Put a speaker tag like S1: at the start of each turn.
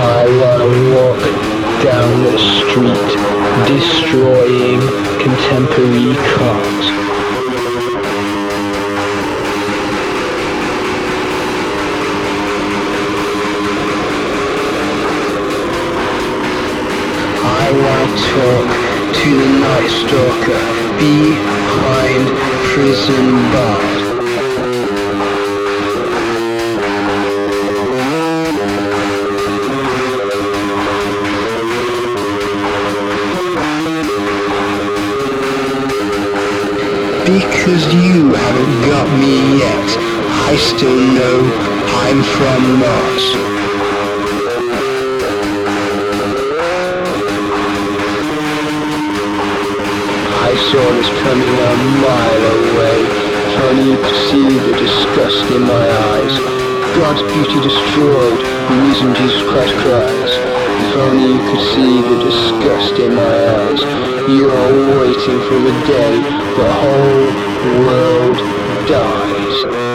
S1: I wanna walk down the street, destroying contemporary cars. I wanna talk to the night stalker behind prison bars. Because you haven't got me yet, I still know I'm from Mars. I saw this coming a mile away. If only you could see the disgust in my eyes. God's beauty destroyed, the reason Jesus Christ cries. If only you could see the disgust in my eyes. You're waiting for the day the whole world dies.